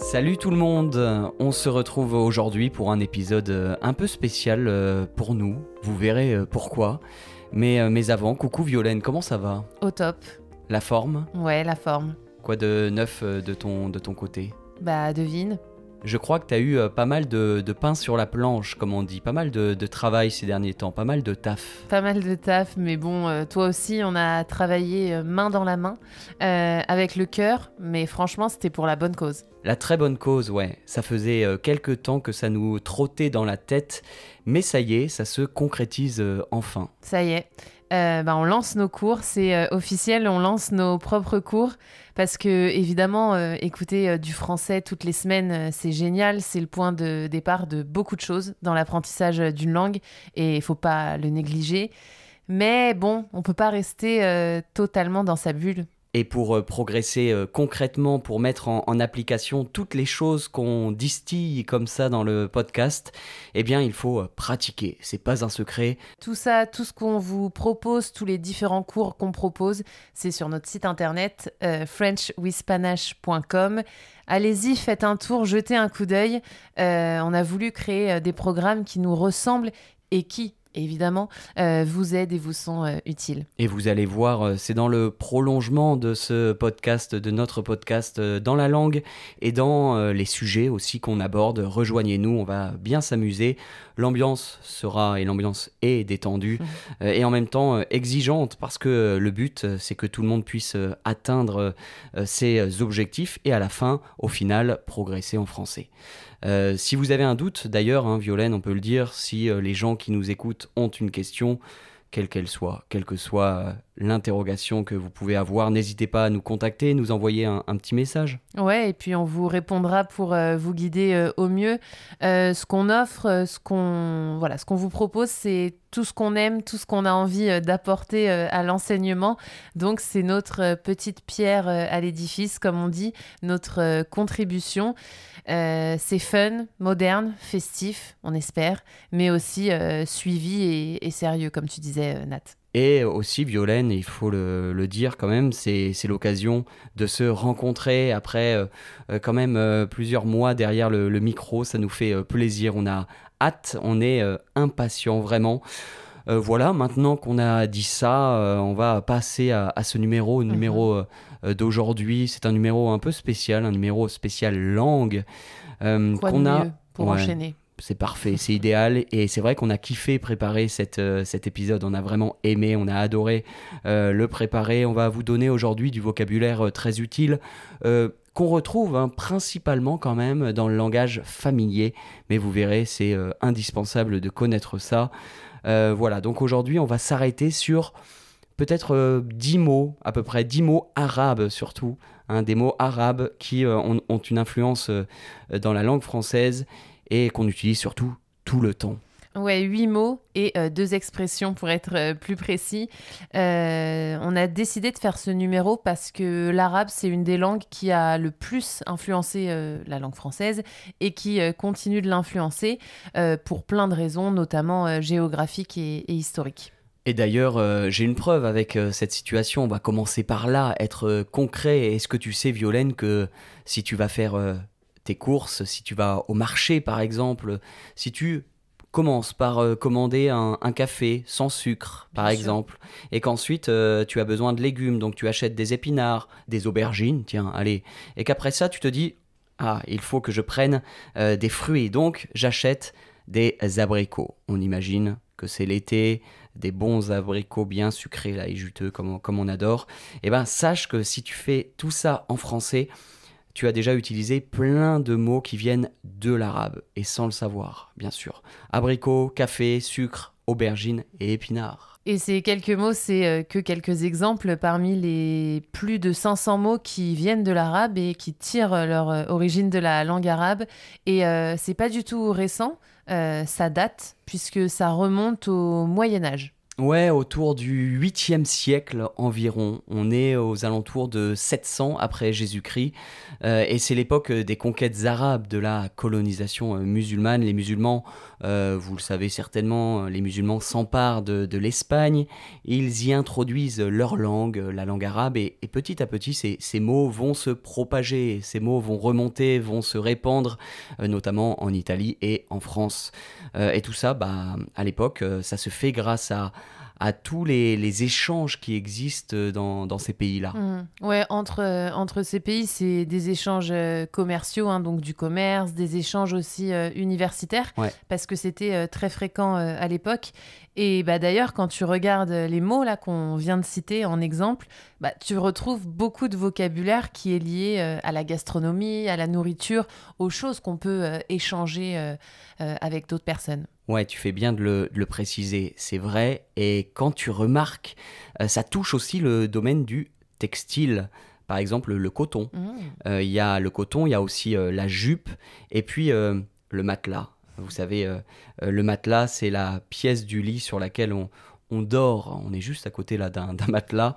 Salut tout le monde, on se retrouve aujourd'hui pour un épisode un peu spécial pour nous, vous verrez pourquoi. Mais avant, coucou Violaine, comment ça va? Au top. La forme? Ouais, la forme. Quoi de neuf de ton côté? Bah, devine. Je crois que t'as eu pas mal de pain sur la planche, comme on dit, pas mal de travail ces derniers temps, pas mal de taf. Pas mal de taf, mais bon, toi aussi, on a travaillé main dans la main, avec le cœur, mais franchement, c'était pour la bonne cause. La très bonne cause, ouais, ça faisait quelque temps que ça nous trottait dans la tête, mais ça y est, ça se concrétise enfin. Ça y est. On lance nos cours, c'est officiel, on lance nos propres cours parce que évidemment, écouter du français toutes les semaines, c'est génial, c'est le point de départ de beaucoup de choses dans l'apprentissage d'une langue et il faut pas le négliger. Mais bon, on peut pas rester totalement dans sa bulle. Et pour progresser concrètement, pour mettre en application toutes les choses qu'on distille comme ça dans le podcast, eh bien il faut pratiquer, c'est pas un secret. Tout ça, tout ce qu'on vous propose, tous les différents cours qu'on propose, c'est sur notre site internet frenchwithpanache.com. Allez-y, faites un tour, jetez un coup d'œil. On a voulu créer des programmes qui nous ressemblent et qui, évidemment, vous aident et vous sont utiles. Et vous allez voir, c'est dans le prolongement de ce podcast, de notre podcast, dans la langue et dans les sujets aussi qu'on aborde. Rejoignez-nous, on va bien s'amuser. L'ambiance est détendue et en même temps exigeante parce que le but, c'est que tout le monde puisse atteindre ses objectifs et à la fin, au final, progresser en français. Si vous avez un doute, d'ailleurs, Violaine, on peut le dire, si les gens qui nous écoutent ont une question, quelle qu'elle soit, quelle que soit l'interrogation que vous pouvez avoir, n'hésitez pas à nous contacter, nous envoyer un petit message. Ouais, et puis on vous répondra pour vous guider au mieux. Ce qu'on offre, ce qu'on vous propose, c'est tout ce qu'on aime, tout ce qu'on a envie d'apporter à l'enseignement. Donc c'est notre petite pierre à l'édifice, comme on dit, notre contribution. C'est fun, moderne, festif, on espère, mais aussi suivi et sérieux, comme tu disais, Nat. Et aussi, Violaine, il faut le dire quand même, c'est l'occasion de se rencontrer après quand même plusieurs mois derrière le micro. Ça nous fait plaisir, on a hâte, on est impatient vraiment. Voilà, maintenant qu'on a dit ça, on va passer à ce numéro d'aujourd'hui. C'est un numéro un peu spécial, un numéro spécial langue. Quoi de mieux pour enchaîner? C'est parfait, c'est idéal et c'est vrai qu'on a kiffé préparer cet épisode, on a vraiment aimé, on a adoré le préparer. On va vous donner aujourd'hui du vocabulaire très utile qu'on retrouve principalement quand même dans le langage familier, mais vous verrez, c'est indispensable de connaître ça. Voilà, donc aujourd'hui on va s'arrêter sur peut-être 10 mots, à peu près 10 mots arabes surtout, des mots arabes qui ont une influence dans la langue française et qu'on utilise surtout tout le temps. Ouais, 8 mots et 2 expressions pour être plus précis. On a décidé de faire ce numéro parce que l'arabe, c'est une des langues qui a le plus influencé la langue française et qui continue de l'influencer pour plein de raisons, notamment géographiques et historiques. Et d'ailleurs, j'ai une preuve avec cette situation. On va commencer par là, être concret. Est-ce que tu sais, Violaine, que si tu vas faire tes courses, si tu vas au marché par exemple, si tu commences par commander un café sans sucre par exemple, et qu'ensuite tu as besoin de légumes, donc tu achètes des épinards, des aubergines, tiens, allez, et qu'après ça tu te dis, il faut que je prenne des fruits, donc j'achète des abricots. On imagine que c'est l'été, des bons abricots bien sucrés là, et juteux comme on adore. Et ben sache que si tu fais tout ça en français, tu as déjà utilisé plein de mots qui viennent de l'arabe, et sans le savoir, bien sûr. Abricot, café, sucre, aubergine et épinards. Et ces quelques mots, c'est que quelques exemples parmi les plus de 500 mots qui viennent de l'arabe et qui tirent leur origine de la langue arabe. Et c'est pas du tout récent, ça date, puisque ça remonte au Moyen-Âge. Ouais, autour du 8e siècle environ. On est aux alentours de 700 après Jésus-Christ. Et c'est l'époque des conquêtes arabes, de la colonisation musulmane. Les musulmans, vous le savez certainement, les musulmans s'emparent de l'Espagne. Ils y introduisent leur langue, la langue arabe. Et petit à petit, ces mots vont se propager. Ces mots vont remonter, vont se répandre, notamment en Italie et en France. Et tout ça, bah, à l'époque, ça se fait grâce à tous les échanges qui existent dans ces pays-là. Ouais, entre ces pays, c'est des échanges commerciaux, hein, donc du commerce, des échanges aussi universitaires, Ouais. parce que c'était très fréquent à l'époque. Et bah, d'ailleurs, quand tu regardes les mots là qu'on vient de citer en exemple, bah, tu retrouves beaucoup de vocabulaire qui est lié à la gastronomie, à la nourriture, aux choses qu'on peut échanger avec d'autres personnes. Ouais, tu fais bien de le préciser, c'est vrai. Et quand tu remarques, ça touche aussi le domaine du textile. Par exemple, le coton. Il y a le coton, il y a aussi la jupe, et puis le matelas. Vous savez, le matelas, c'est la pièce du lit sur laquelle on dort. On est juste à côté là d'un matelas.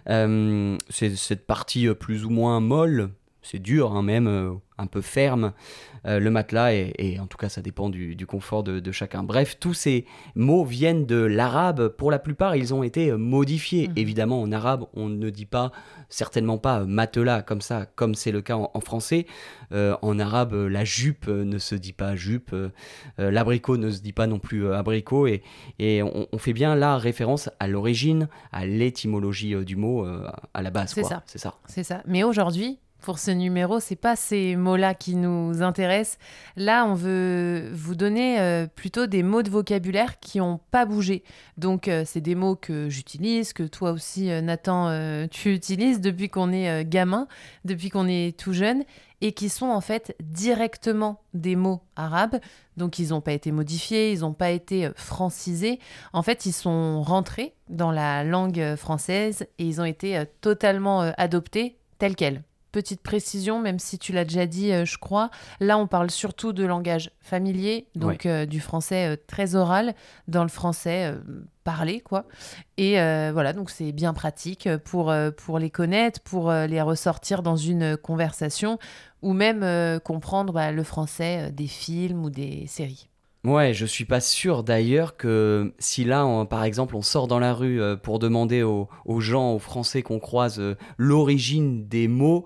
C'est cette partie plus ou moins molle. C'est dur, hein, même un peu ferme, le matelas, et en tout cas ça dépend du confort de chacun. Bref, tous ces mots viennent de l'arabe. Pour la plupart, ils ont été modifiés. Évidemment, en arabe, on ne dit pas, certainement pas matelas comme ça, comme c'est le cas en français. En arabe, la jupe ne se dit pas jupe, l'abricot ne se dit pas non plus abricot, et on fait bien là référence à l'origine, à l'étymologie du mot, à la base. C'est quoi. ça. C'est ça. C'est ça. Mais aujourd'hui, pour ce numéro, c'est pas ces mots-là qui nous intéressent. Là, on veut vous donner plutôt des mots de vocabulaire qui n'ont pas bougé. Donc, c'est des mots que j'utilise, que toi aussi, Nathan, tu utilises depuis qu'on est gamin, depuis qu'on est tout jeune, et qui sont en fait directement des mots arabes. Donc, ils n'ont pas été modifiés, ils n'ont pas été francisés. En fait, ils sont rentrés dans la langue française et ils ont été totalement adoptés tels quels. Petite précision, même si tu l'as déjà dit, je crois, là on parle surtout de langage familier, donc du français très oral, dans le français parlé, quoi. Et voilà, donc c'est bien pratique pour les connaître, pour les ressortir dans une conversation, ou même comprendre le français des films ou des séries. Ouais, je suis pas sûr d'ailleurs que si là, par exemple, on sort dans la rue pour demander aux gens, aux Français qu'on croise, l'origine des mots,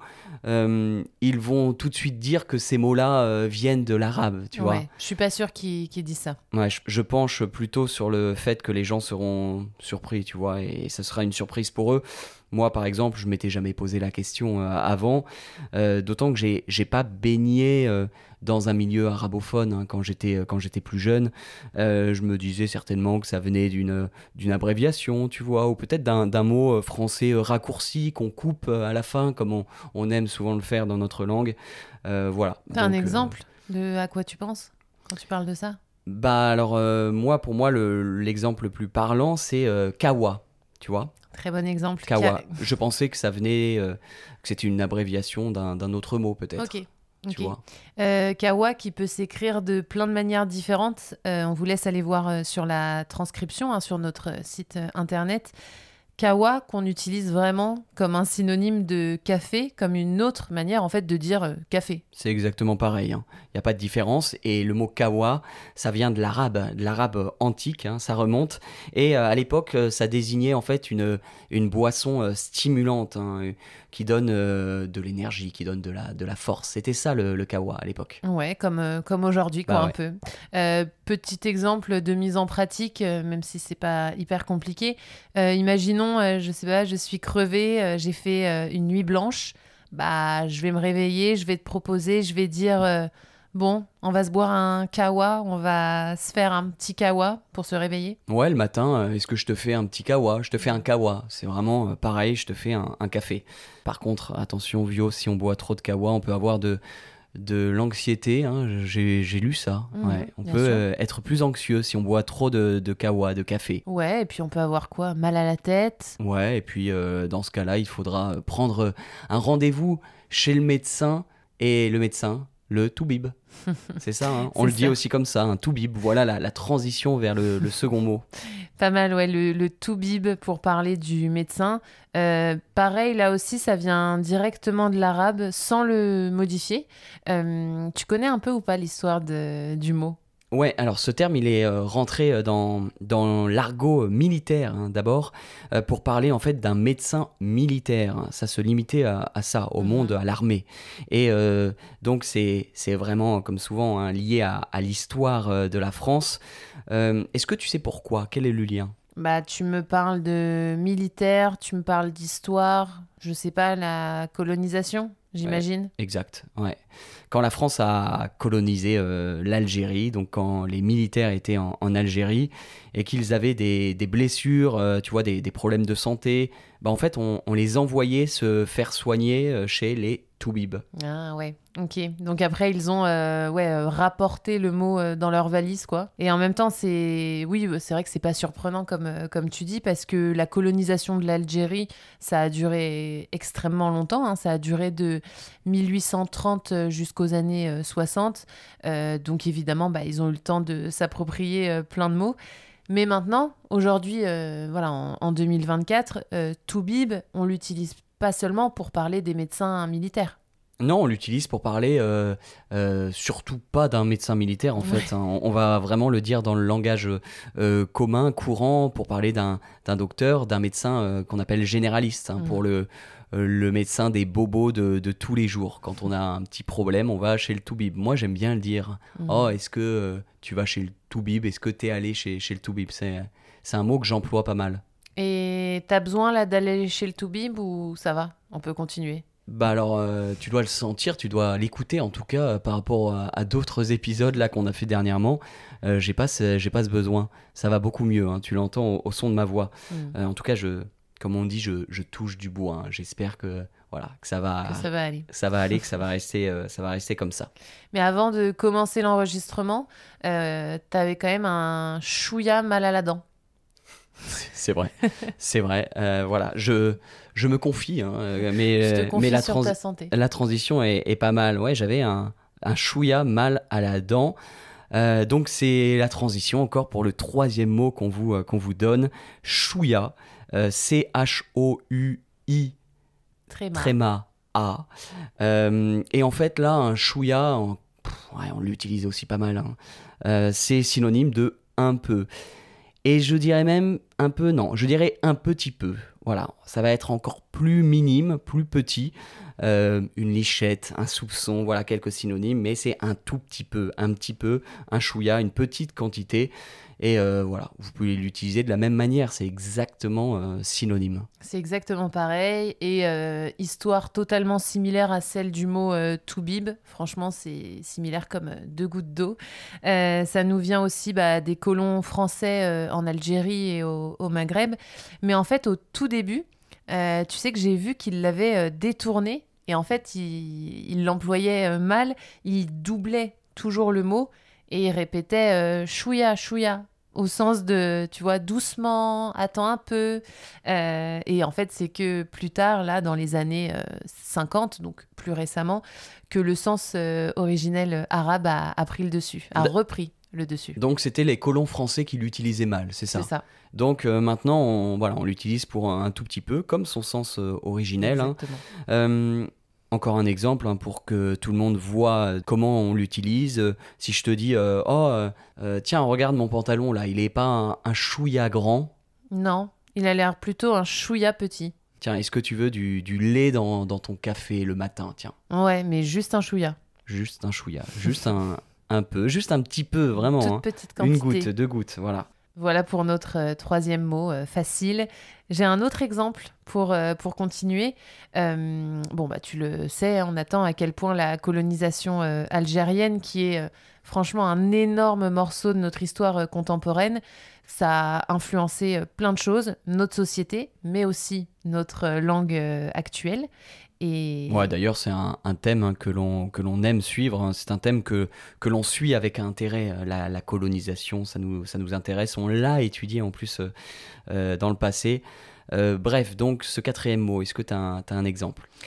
ils vont tout de suite dire que ces mots-là viennent de l'arabe, tu vois. Ouais, je suis pas sûre qu'ils disent ça. Ouais, je penche plutôt sur le fait que les gens seront surpris, tu vois, et ce sera une surprise pour eux. Moi, par exemple, je m'étais jamais posé la question avant, d'autant que j'ai pas baigné dans un milieu arabophone hein, quand j'étais plus jeune. Je me disais certainement que ça venait d'une abréviation, tu vois, ou peut-être d'un mot français raccourci qu'on coupe à la fin, comme on aime souvent le faire dans notre langue. Voilà. T'as un Donc, exemple de à quoi tu penses quand tu parles de ça? Bah alors, pour moi, l'exemple le plus parlant, c'est kawa, tu vois. Très bon exemple. Kawa. Je pensais que ça venait, que c'était une abréviation d'un autre mot peut-être. Ok. Tu vois. Kawa qui peut s'écrire de plein de manières différentes. On vous laisse aller voir sur la transcription, hein, sur notre site internet. Kawa qu'on utilise vraiment comme un synonyme de café, comme une autre manière en fait de dire café. C'est exactement pareil. Il n'y a pas de différence. Et le mot kawa, ça vient de l'arabe antique, hein, ça remonte. Et à l'époque, ça désignait en fait une boisson stimulante hein, qui donne de l'énergie, qui donne de la force. C'était ça le kawa à l'époque. Ouais, comme aujourd'hui, quoi, un ouais. peu. Petit exemple de mise en pratique, même si c'est pas hyper compliqué. Imaginons, je sais pas, je suis crevée, j'ai fait une nuit blanche. Bah, je vais me réveiller, je vais te proposer, je vais dire, bon, on va se boire un kawa, on va se faire un petit kawa pour se réveiller. Ouais, le matin, est-ce que je te fais un petit kawa? Je te fais un kawa. C'est vraiment pareil, je te fais un café. Par contre, attention, Vio, si on boit trop de kawa, on peut avoir de l'anxiété, hein, j'ai lu ça. Ouais. On peut être plus anxieux si on boit trop de kawa, de café. Ouais, et puis on peut avoir quoi? Mal à la tête? Ouais, et puis dans ce cas-là, il faudra prendre un rendez-vous chez le médecin. Et le médecin, le toubib. C'est ça, hein. On C'est le dit ça. aussi comme ça, un toubib. Voilà la transition vers le second mot. Pas mal, ouais, le toubib pour parler du médecin. Pareil, là aussi, ça vient directement de l'arabe sans le modifier. Tu connais un peu ou pas l'histoire du mot? Ouais, alors ce terme, il est rentré dans l'argot militaire, hein, d'abord, pour parler en fait d'un médecin militaire. Ça se limitait à ça, au monde, Mhm. à l'armée. Et donc c'est vraiment, comme souvent, hein, lié à l'histoire de la France. Est-ce que tu sais pourquoi? Quel est le lien? Bah, tu me parles de militaire, tu me parles d'histoire, je sais pas, la colonisation, Ouais, j'imagine. exact. Ouais. Quand la France a colonisé l'Algérie, donc quand les militaires étaient en Algérie et qu'ils avaient des blessures, tu vois, des problèmes de santé, bah en fait, on les envoyait se faire soigner chez les toubibs. Ah ouais, ok. Donc après, ils ont rapporté le mot dans leur valise, quoi. Et en même temps, c'est vrai que c'est pas surprenant comme tu dis, parce que la colonisation de l'Algérie, ça a duré extrêmement longtemps, hein. Ça a duré de 1830 jusqu'aux années 60. Donc évidemment, bah, ils ont eu le temps de s'approprier plein de mots. Mais maintenant, aujourd'hui, voilà, en 2024, Toubib, on l'utilise pas seulement pour parler des médecins militaires. Non, on l'utilise pour parler surtout pas d'un médecin militaire en Ouais. fait, hein. On va vraiment le dire dans le langage commun, courant, pour parler d'un docteur, d'un médecin qu'on appelle généraliste, hein, pour Mhm. le médecin des bobos de tous les jours. Quand on a un petit problème, on va chez le toubib. Moi, j'aime bien le dire. Oh, Mhm. est-ce que tu vas chez le toubib? Est-ce que t'es allé chez le toubib? C'est un mot que j'emploie pas mal. Et t'as besoin là d'aller chez le Toubib ou ça va? On peut continuer. Bah alors, tu dois le sentir, tu dois l'écouter en tout cas par rapport à d'autres épisodes là qu'on a fait dernièrement. J'ai pas ce besoin. Ça va beaucoup mieux, hein, tu l'entends au son de ma voix. Mhm. En tout cas, comme on dit, je touche du bois, hein. J'espère que voilà que Que ça va aller. ça va aller, que ça va rester comme ça. Mais avant de commencer l'enregistrement, t'avais quand même un chouïa mal à la dent. C'est vrai, c'est vrai. Voilà, je me confie, hein, Je te mais confie sur ta santé. la transition est pas mal. Ouais, j'avais un chouïa mal à la dent. Donc c'est la transition encore pour le troisième mot qu'on vous donne, chouïa, CHOUI, Tréma. tréma A. Et en fait là, un chouïa, ouais, on l'utilise aussi pas mal, hein. C'est synonyme de un peu. Et je dirais même un peu, non, je dirais un petit peu. Voilà, ça va être encore plus minime, plus petit. Une lichette, un soupçon, voilà quelques synonymes, mais c'est un tout petit peu, un chouïa, une petite quantité. Et voilà, vous pouvez l'utiliser de la même manière, c'est exactement synonyme. C'est exactement pareil. Et histoire totalement similaire à celle du mot toubib. Franchement, c'est similaire comme deux gouttes d'eau. Ça nous vient aussi bah, des colons français en Algérie et au Maghreb. Mais en fait, au tout début, tu sais que j'ai vu qu'ils l'avaient détourné. Et en fait, il l'employait mal. Il doublait toujours le mot. Et il répétait chouïa, chouïa. Au sens de, tu vois, doucement, attends un peu. Et en fait, c'est que plus tard, là, dans les années 50, donc plus récemment, que le sens originel arabe a pris le dessus, a D- repris le dessus. Donc c'était les colons français qui l'utilisaient mal, c'est C'est ça. ça, Donc maintenant, voilà, on l'utilise pour un tout petit peu, comme son sens originel, hein. exactement. Euh, Encore un exemple, hein, pour que tout le monde voit comment on l'utilise. Si je te dis, tiens, regarde mon pantalon là, il est pas un chouïa grand. Non, il a l'air plutôt un chouïa petit. Tiens, est-ce que tu veux du lait dans ton café le matin? Tiens, Ouais, mais juste un chouïa. juste un chouïa, juste un peu, juste un petit peu, Une vraiment, toute hein. petite Une quantité. goutte, deux gouttes, voilà. Voilà pour notre troisième mot, facile. J'ai un autre exemple pour continuer. Bon, bah, tu le sais, on attend à quel point la colonisation algérienne, qui est franchement un énorme morceau de notre histoire contemporaine, ça a influencé plein de choses, notre société, mais aussi notre langue actuelle. Ouais, Et d'ailleurs, c'est un thème, hein, que l'on aime suivre, hein. C'est un thème que l'on suit avec intérêt. La colonisation, ça nous intéresse. On l'a étudié en plus dans le passé. Bref, donc ce quatrième mot, est-ce que tu as un exemple?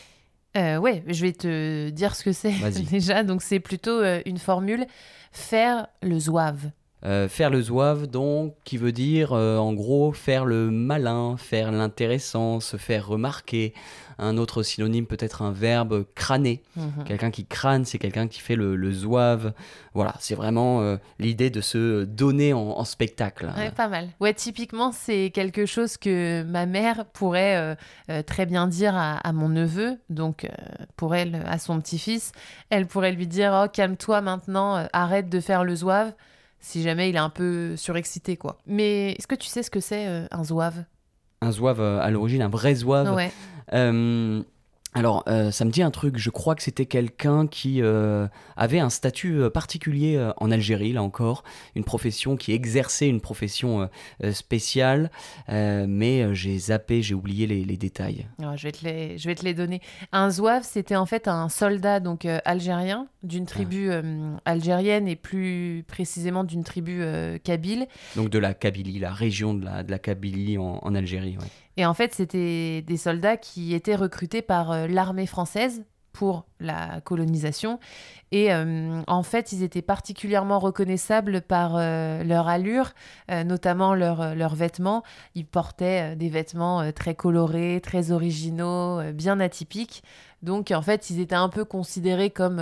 Ouais, je vais te dire ce que c'est Vas-y. déjà. Donc, c'est plutôt une formule faire le zouave. Faire le zouave, donc, qui veut dire, en gros, faire le malin, faire l'intéressant, se faire remarquer. Un autre synonyme, peut-être un verbe, crâner. Mhm. Quelqu'un qui crâne, c'est quelqu'un qui fait le zouave. Voilà, c'est vraiment l'idée de se donner en spectacle. Ouais, pas mal. Ouais, typiquement, c'est quelque chose que ma mère pourrait très bien dire à mon neveu, donc pour elle, à son petit-fils. Elle pourrait lui dire, oh, calme-toi maintenant, arrête de faire le zouave, si jamais il est un peu surexcité, quoi. Mais est-ce que tu sais ce que c'est un zouave? Un zouave, à l'origine, un vrai zouave. Ouais. Euh, alors, ça me dit un truc, je crois que c'était quelqu'un qui avait un statut particulier en Algérie, là encore, une profession qui exerçait une profession spéciale, mais j'ai zappé, j'ai oublié les détails. Alors, je vais te les donner. Un zouave, c'était en fait un soldat donc algérien d'une Ah, tribu algérienne et plus précisément d'une tribu kabyle. donc de la Kabylie, la région de la Kabylie en Algérie, ouais. Et en fait, c'était des soldats qui étaient recrutés par l'armée française pour la colonisation. Et en fait, ils étaient particulièrement reconnaissables par leur allure, notamment leurs vêtements. Ils portaient des vêtements très colorés, très originaux, bien atypiques. Donc, en fait, ils étaient un peu considérés comme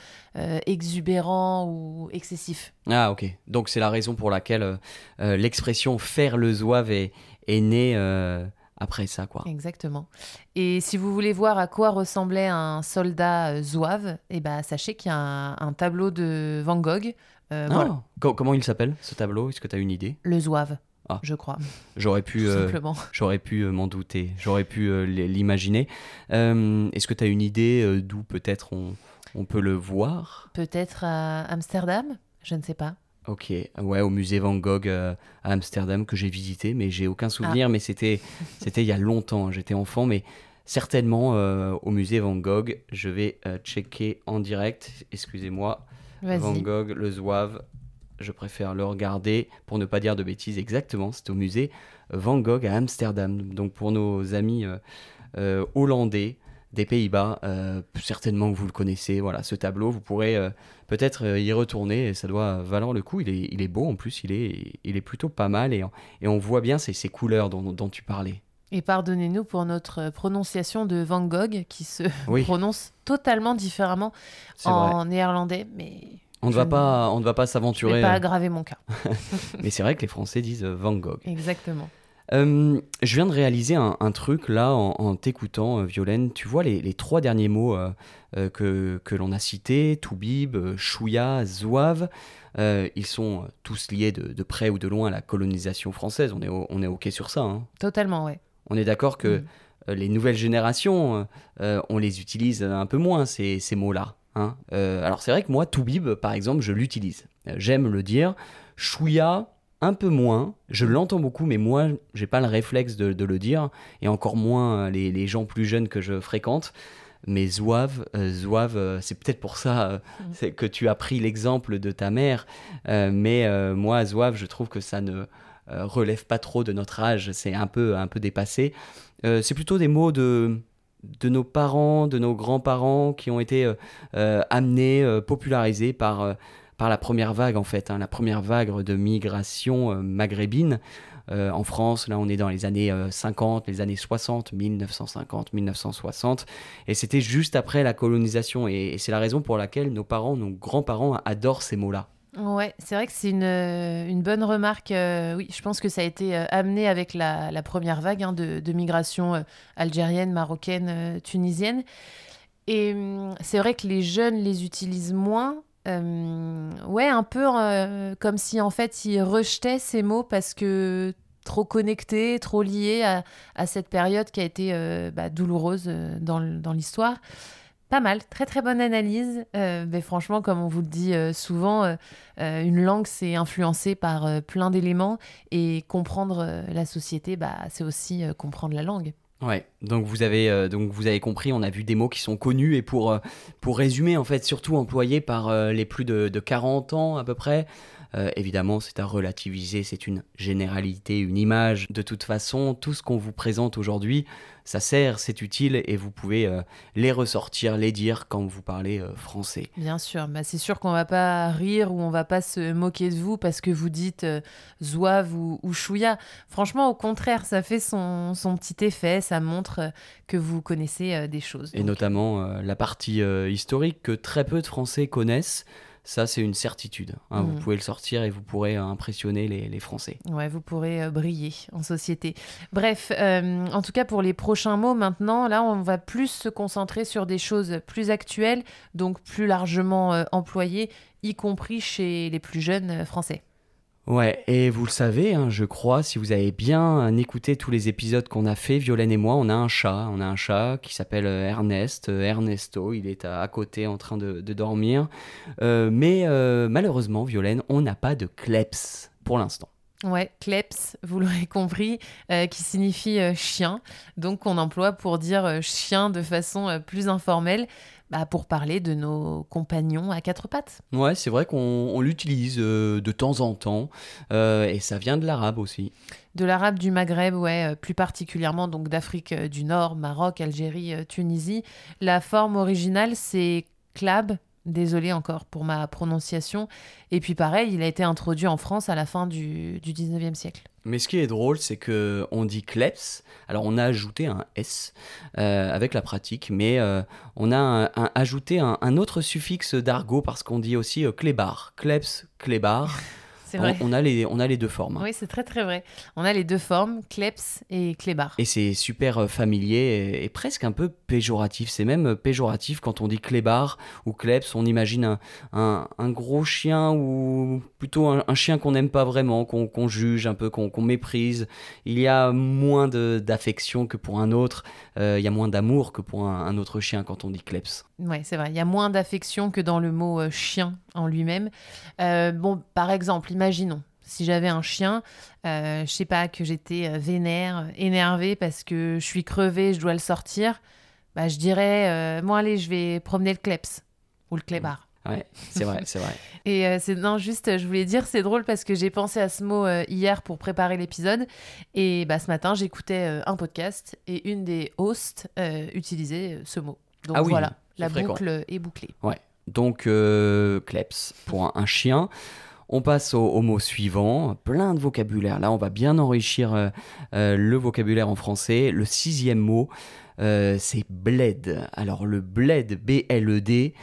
exubérants ou excessifs. Ah, ok. Donc c'est la raison pour laquelle l'expression faire le zouave est née après ça, quoi. Exactement. Et si vous voulez voir à quoi ressemblait un soldat zouave, eh ben, sachez qu'il y a un tableau de Van Gogh. Voilà, Ah, comment il s'appelle, ce tableau? Est-ce que tu as une idée? le zouave, Ah, je crois, j'aurais tout pu, simplement. j'aurais pu m'en douter, j'aurais pu l'imaginer. Est-ce que tu as une idée d'où peut-être on peut le voir? Peut-être à Amsterdam? Je ne sais pas. Ok, ouais, au musée Van Gogh à Amsterdam que j'ai visité, mais j'ai aucun Ah, souvenir, mais c'était il y a longtemps, j'étais enfant, mais certainement au musée Van Gogh, je vais checker en direct, excusez-moi, Van vas-y. Gogh, le zouave, je préfère le regarder pour ne pas dire de bêtises exactement, c'est au musée Van Gogh à Amsterdam, donc pour nos amis hollandais des Pays-Bas. Certainement que vous le connaissez, voilà, ce tableau, vous pourrez peut-être y retourner et ça doit valoir le coup. Il est beau en plus, il est plutôt pas mal et on voit bien ces couleurs dont tu parlais. Et pardonnez-nous pour notre prononciation de Van Gogh qui se Oui, prononce totalement différemment c'est vrai. en néerlandais, mais On ne je va ne pas, on ne va pas je vais s'aventurer, pas aggraver mon cas. mais c'est vrai que les Français disent Van Gogh. Exactement. Je viens de réaliser un truc là en t'écoutant, Violaine. Tu vois les trois derniers mots que l'on a cités, Toubib, Chouïa, Zouave, ils sont tous liés de près ou de loin à la colonisation française. On est OK sur ça, hein. Totalement, ouais. On est d'accord que Mm. les nouvelles générations, on les utilise un peu moins, ces mots-là, hein. Alors c'est vrai que moi, Toubib, par exemple, je l'utilise. J'aime le dire. Chouïa, un peu moins. Je l'entends beaucoup, mais moi, j'ai pas le réflexe de le dire. Et encore moins les gens plus jeunes que je fréquente. Mais Zouave, c'est peut-être pour ça Mm. c'est que tu as pris l'exemple de ta mère. Mais moi, Zouave, je trouve que ça ne relève pas trop de notre âge. C'est un peu dépassé. C'est plutôt des mots de nos parents, de nos grands-parents qui ont été amenés, popularisés par la première vague en fait, hein, la première vague de migration maghrébine. En France, là on est dans les années 50, les années 60, 1950, 1960, et c'était juste après la colonisation, et c'est la raison pour laquelle nos parents, nos grands-parents adorent ces mots-là. Ouais, c'est vrai que c'est une bonne remarque. Oui, je pense que ça a été amené avec la première vague hein, de migration algérienne, marocaine, tunisienne. Et c'est vrai que les jeunes les utilisent moins. Ouais, un peu comme si en fait ils rejetaient ces mots parce que trop connectés, trop liés à cette période qui a été douloureuse dans l'histoire. Pas mal, très très bonne analyse. Mais franchement, comme on vous le dit souvent, une langue c'est influencé par plein d'éléments et comprendre la société, bah, c'est aussi comprendre la langue. Ouais, donc vous avez compris, on a vu des mots qui sont connus et pour résumer, en fait, surtout employés par les plus de 40 ans à peu près, Évidemment, c'est à relativiser, c'est une généralité, une image. De toute façon, tout ce qu'on vous présente aujourd'hui, ça sert, c'est utile et vous pouvez les ressortir, les dire quand vous parlez français. Bien sûr, bah c'est sûr qu'on va pas rire ou on va pas se moquer de vous parce que vous dites zouave ou chouïa. Franchement, au contraire, ça fait son petit effet, ça montre que vous connaissez des choses. Et notamment la partie historique que très peu de Français connaissent. Ça, c'est une certitude. Vous pouvez le sortir et vous pourrez impressionner les Français. Ouais, vous pourrez briller en société. Bref, en tout cas pour les prochains mots maintenant, là, on va plus se concentrer sur des choses plus actuelles, donc plus largement employées, y compris chez les plus jeunes Français. Ouais, et vous le savez, je crois, si vous avez bien écouté tous les épisodes qu'on a fait, Violaine et moi, on a un chat. On a un chat qui s'appelle Ernest, Ernesto, il est à côté en train de dormir. Mais malheureusement, Violaine, on n'a pas de kleps pour l'instant. Ouais, kleps, vous l'aurez compris, qui signifie chien. Donc on emploie pour dire chien de façon plus informelle, pour parler de nos compagnons à quatre pattes. Ouais, c'est vrai qu'on l'utilise de temps en temps, et ça vient de l'arabe aussi. De l'arabe du Maghreb, ouais, plus particulièrement donc d'Afrique du Nord, Maroc, Algérie, Tunisie. La forme originale, c'est klab. Désolée encore pour ma prononciation. Et puis pareil, il a été introduit en France à la fin du 19e siècle. Mais ce qui est drôle, c'est qu'on dit kleps. Alors on a ajouté un S avec la pratique, mais on a ajouté un autre suffixe d'argot parce qu'on dit aussi clébar. Kleps, clébar. C'est vrai. On a les deux formes. Oui, c'est très très vrai. On a les deux formes, kleps et clébar. Et c'est super familier et presque un peu péjoratif. C'est même péjoratif quand on dit clébar ou kleps. On imagine un gros chien ou plutôt un chien qu'on n'aime pas vraiment, qu'on juge un peu, qu'on méprise. Il y a moins d'affection que pour un autre. Il y a moins d'amour que pour un autre chien quand on dit kleps. Oui, c'est vrai. Il y a moins d'affection que dans le mot chien en lui-même. Par exemple, imaginons, si j'avais un chien, je sais pas, que j'étais vénère, énervée parce que je suis crevée, je dois le sortir, je dirais, bon allez, je vais promener le kleps ou le clébard. Ouais, c'est vrai, c'est vrai. Et je voulais dire, c'est drôle parce que j'ai pensé à ce mot hier pour préparer l'épisode. Et ce matin, j'écoutais un podcast et une des hosts utilisait ce mot. Donc voilà, la boucle est bouclée. Ouais, donc kleps pour un chien. On passe au mot suivant, plein de vocabulaire. Là, on va bien enrichir le vocabulaire en français. Le 6e mot, c'est bled. Alors le bled, B-L-E-D,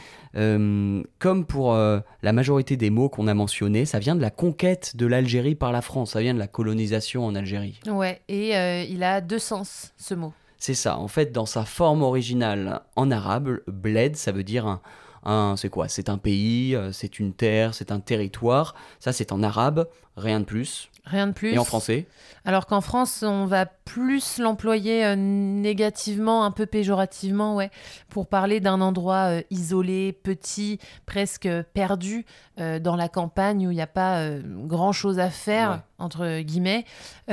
comme pour la majorité des mots qu'on a mentionnés, ça vient de la conquête de l'Algérie par la France, ça vient de la colonisation en Algérie. Ouais, et il a deux sens, ce mot. C'est ça, en fait, dans sa forme originale en arabe, bled, ça veut dire c'est quoi? C'est un pays, c'est une terre, c'est un territoire. Ça, c'est en arabe, rien de plus. Rien de plus. Et en français? Alors qu'en France, on va plus l'employer négativement, un peu péjorativement, ouais, pour parler d'un endroit isolé, petit, presque perdu, dans la campagne où il n'y a pas grand-chose à faire, ouais, entre guillemets.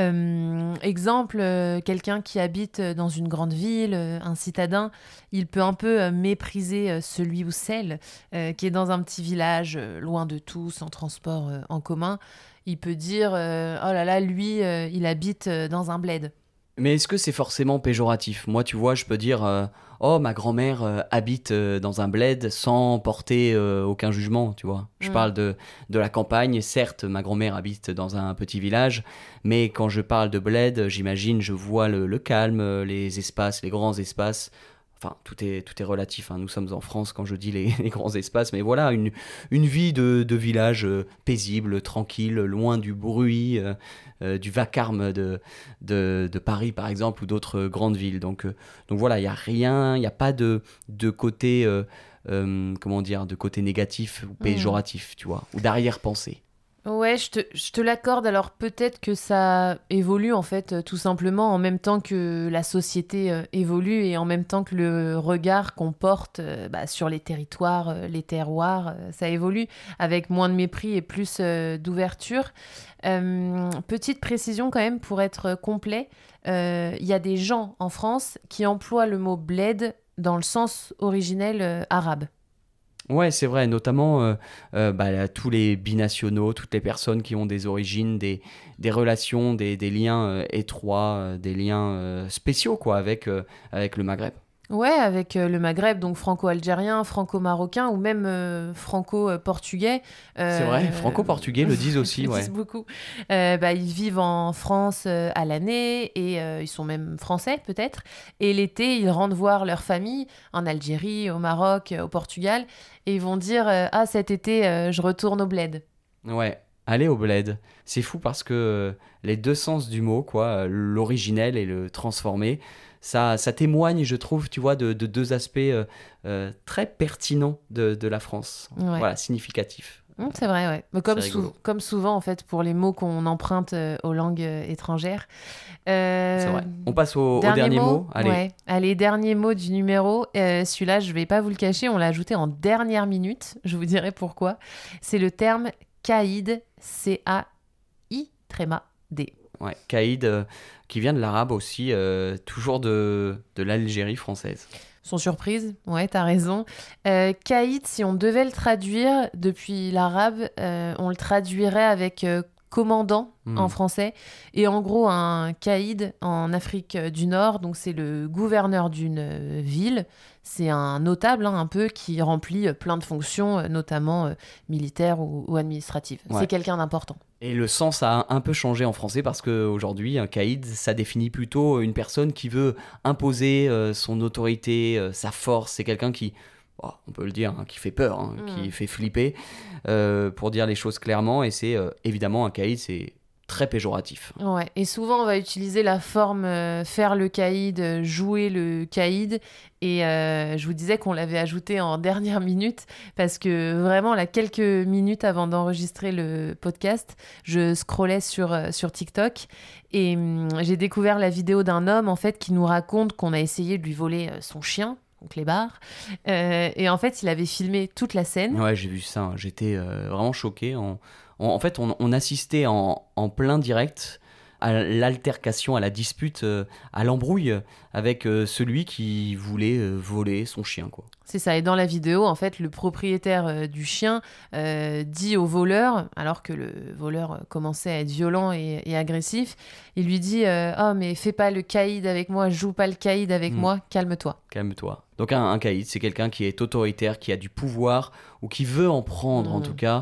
Exemple, quelqu'un qui habite dans une grande ville, un citadin, il peut un peu mépriser celui ou celle qui est dans un petit village, loin de tout, sans transport en commun. Il peut dire oh là là, lui, il habite dans un bled. Mais est-ce que c'est forcément péjoratif? Moi, tu vois, je peux dire oh, ma grand-mère habite dans un bled sans porter aucun jugement, tu vois. Je parle de la campagne. Certes, ma grand-mère habite dans un petit village, mais quand je parle de bled, j'imagine, je vois le calme, les espaces, les grands espaces. Enfin, tout est relatif, Nous sommes en France quand je dis les grands espaces, mais voilà, une vie de village paisible, tranquille, loin du bruit, du vacarme de Paris, par exemple, ou d'autres grandes villes. Donc voilà, il n'y a rien, il n'y a pas de côté, de côté négatif ou péjoratif, tu vois, ou d'arrière-pensée. Ouais, je te l'accorde. Alors peut-être que ça évolue en fait, tout simplement en même temps que la société évolue et en même temps que le regard qu'on porte sur les territoires, les terroirs, ça évolue avec moins de mépris et plus d'ouverture. Petite précision quand même pour être complet, il y a des gens en France qui emploient le mot bled dans le sens originel arabe. Ouais, c'est vrai, notamment tous les binationaux, toutes les personnes qui ont des origines, des relations, des liens étroits, des liens spéciaux quoi, avec le Maghreb. Ouais, avec le Maghreb, donc franco-algérien, franco-marocain ou même franco-portugais. C'est vrai, franco-portugais le disent Ils aussi, le disent ouais. beaucoup. Ils vivent en France à l'année et ils sont même français peut-être. Et l'été, ils rentrent voir leur famille en Algérie, au Maroc, au Portugal. Et ils vont dire Ah, cet été, je retourne au bled. Ouais, aller au bled. C'est fou parce que les deux sens du mot, quoi, l'originel et le transformé, ça témoigne, je trouve, tu vois, de deux aspects très pertinents de la France. Ouais. Voilà, significatifs. C'est vrai, ouais. Mais C'est rigolo. comme souvent, en fait, pour les mots qu'on emprunte aux langues étrangères. C'est vrai. On passe au dernier mot. Allez. Ouais. Allez, dernier mot du numéro. Celui-là, je vais pas vous le cacher, on l'a ajouté en dernière minute. Je vous dirai pourquoi. C'est le terme caïd, C-A-I-D. Ouais, caïd, qui vient de l'arabe aussi, toujours de l'Algérie française. Sans surprise, ouais, t'as raison. Caïd, si on devait le traduire depuis l'arabe, on le traduirait avec commandant en français. Et en gros, un caïd en Afrique du Nord, donc c'est le gouverneur d'une ville. C'est un notable, un peu, qui remplit plein de fonctions, notamment militaires ou administratives. Ouais. C'est quelqu'un d'important. Et le sens a un peu changé en français parce qu'aujourd'hui, un caïd, ça définit plutôt une personne qui veut imposer son autorité, sa force. C'est quelqu'un qui, on peut le dire, qui fait peur, qui fait flipper, pour dire les choses clairement. Et c'est évidemment un caïd, c'est très péjoratif. Ouais, et souvent on va utiliser la forme faire le caïd, jouer le caïd. Et je vous disais qu'on l'avait ajouté en dernière minute parce que vraiment, là, quelques minutes avant d'enregistrer le podcast, je scrollais sur TikTok et j'ai découvert la vidéo d'un homme en fait qui nous raconte qu'on a essayé de lui voler son chien. Donc les bars. Et en fait, il avait filmé toute la scène. Ouais, j'ai vu ça. J'étais vraiment choqué. En fait, on assistait en plein direct à l'altercation, à la dispute, à l'embrouille avec celui qui voulait voler son chien, quoi. C'est ça. Et dans la vidéo, en fait, le propriétaire du chien dit au voleur, alors que le voleur commençait à être violent et agressif, il lui dit Oh, mais fais pas le caïd avec moi, joue pas le caïd avec moi, calme-toi. Calme-toi. Donc un caïd, c'est quelqu'un qui est autoritaire, qui a du pouvoir, ou qui veut en prendre en tout cas.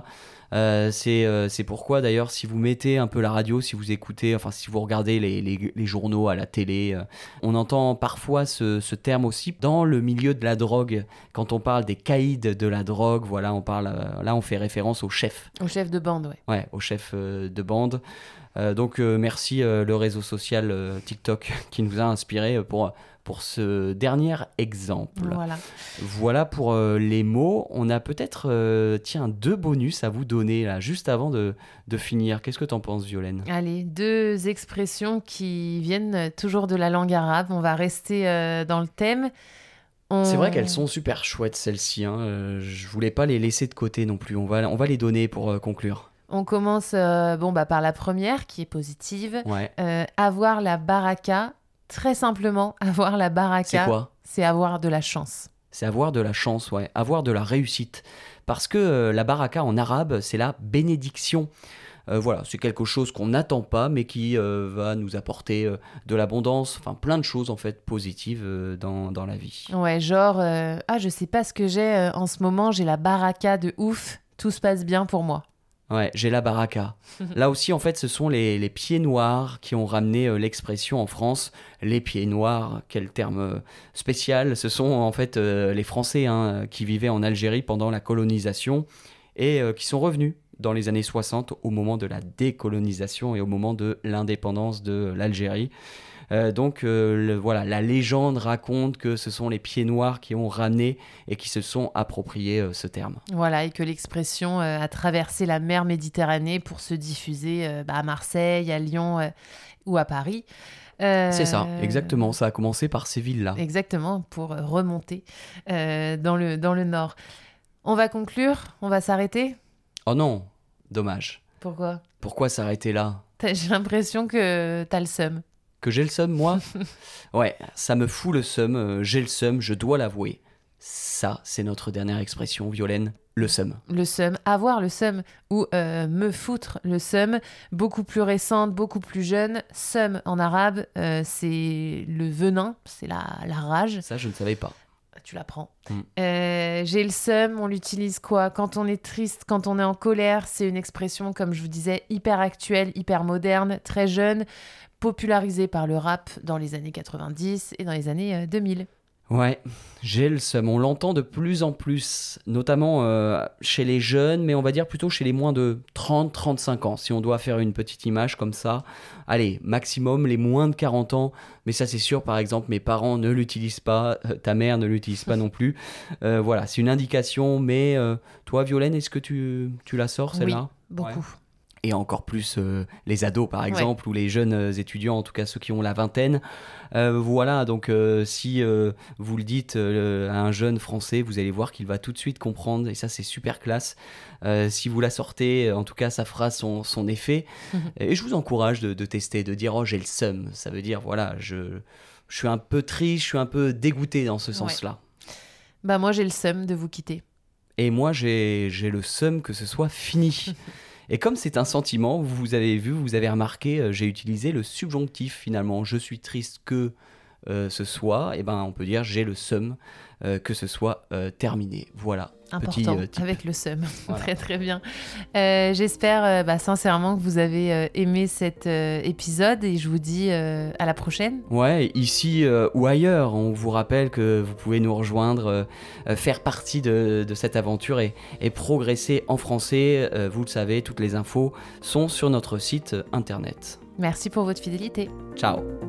C'est pourquoi d'ailleurs si vous mettez un peu la radio, si vous écoutez, enfin si vous regardez les journaux à la télé, on entend parfois ce terme aussi dans le milieu de la drogue. Quand on parle des caïds de la drogue, voilà, là on fait référence au chef. Au chef de bande, ouais. Ouais, au chef de bande. Donc merci le réseau social TikTok qui nous a inspiré pour ce dernier exemple. Voilà pour les mots. On a peut-être deux bonus à vous donner là, juste avant de finir. Qu'est-ce que t'en penses, Violaine ? Allez, 2 expressions qui viennent toujours de la langue arabe. On va rester dans le thème. C'est vrai qu'elles sont super chouettes celles-ci. Je voulais pas les laisser de côté non plus. On va les donner pour conclure. On commence par la première qui est positive. Ouais. Avoir la baraka. Très simplement, avoir la baraka, c'est quoi ? C'est avoir de la chance. C'est avoir de la chance, ouais. Avoir de la réussite. Parce que la baraka en arabe, c'est la bénédiction. Voilà, c'est quelque chose qu'on n'attend pas, mais qui va nous apporter de l'abondance, enfin plein de choses en fait positives dans la vie. Ouais, genre, je sais pas ce que j'ai en ce moment, j'ai la baraka de ouf, tout se passe bien pour moi. Ouais, j'ai la baraka. Là aussi, en fait, ce sont les pieds noirs qui ont ramené l'expression en France. Les pieds noirs, quel terme spécial. Ce sont en fait les Français qui vivaient en Algérie pendant la colonisation et qui sont revenus dans les années 60 au moment de la décolonisation et au moment de l'indépendance de l'Algérie. Voilà, la légende raconte que ce sont les pieds noirs qui ont ramené et qui se sont appropriés ce terme. Voilà, et que l'expression a traversé la mer Méditerranée pour se diffuser à Marseille, à Lyon ou à Paris. C'est ça, exactement. Ça a commencé par ces villes-là. Exactement, pour remonter dans le nord. On va conclure, on va s'arrêter. Oh non, dommage. Pourquoi s'arrêter là ? J'ai l'impression que t'as le seum. Que j'ai le seum, moi ? Ouais, ça me fout le seum, j'ai le seum, je dois l'avouer. Ça, c'est notre dernière expression, Violaine, le seum. Le seum, avoir le seum ou me foutre le seum, beaucoup plus récente, beaucoup plus jeune. Seum en arabe, c'est le venin, c'est la rage. Ça, je ne savais pas. Tu l'apprends. J'ai le seum, on l'utilise quoi? Quand on est triste, quand on est en colère, c'est une expression, comme je vous disais, hyper actuelle, hyper moderne, très jeune, popularisée par le rap dans les années 90 et dans les années 2000. Ouais, j'ai le seum. On l'entend de plus en plus, notamment chez les jeunes, mais on va dire plutôt chez les moins de 30-35 ans. Si on doit faire une petite image comme ça, allez, maximum les moins de 40 ans. Mais ça, c'est sûr, par exemple, mes parents ne l'utilisent pas, ta mère ne l'utilise pas non plus. Voilà, c'est une indication, mais toi, Violaine, est-ce que tu la sors, celle-là? Oui, beaucoup. Ouais. Et encore plus les ados, par exemple, ou les jeunes étudiants, en tout cas ceux qui ont la vingtaine. Voilà, donc si vous le dites à un jeune français, vous allez voir qu'il va tout de suite comprendre, et ça c'est super classe. Si vous la sortez, en tout cas ça fera son effet. Et je vous encourage de tester, de dire « Oh, j'ai le seum ». Ça veut dire, voilà, je suis un peu triste, je suis un peu dégoûté dans ce sens-là. Bah moi j'ai le seum de vous quitter. Et moi j'ai le seum que ce soit fini. Et comme c'est un sentiment, vous avez vu, vous avez remarqué, j'ai utilisé le subjonctif finalement. Je suis triste que ce soit, et ben on peut dire j'ai le seum que ce soit terminé. Voilà. Important, petit tip. avec le seum. Voilà. Très très bien. J'espère sincèrement que vous avez aimé cet épisode et je vous dis à la prochaine. Ouais, ici ou ailleurs, on vous rappelle que vous pouvez nous rejoindre, faire partie de cette aventure et progresser en français. Vous le savez, toutes les infos sont sur notre site internet. Merci pour votre fidélité. Ciao.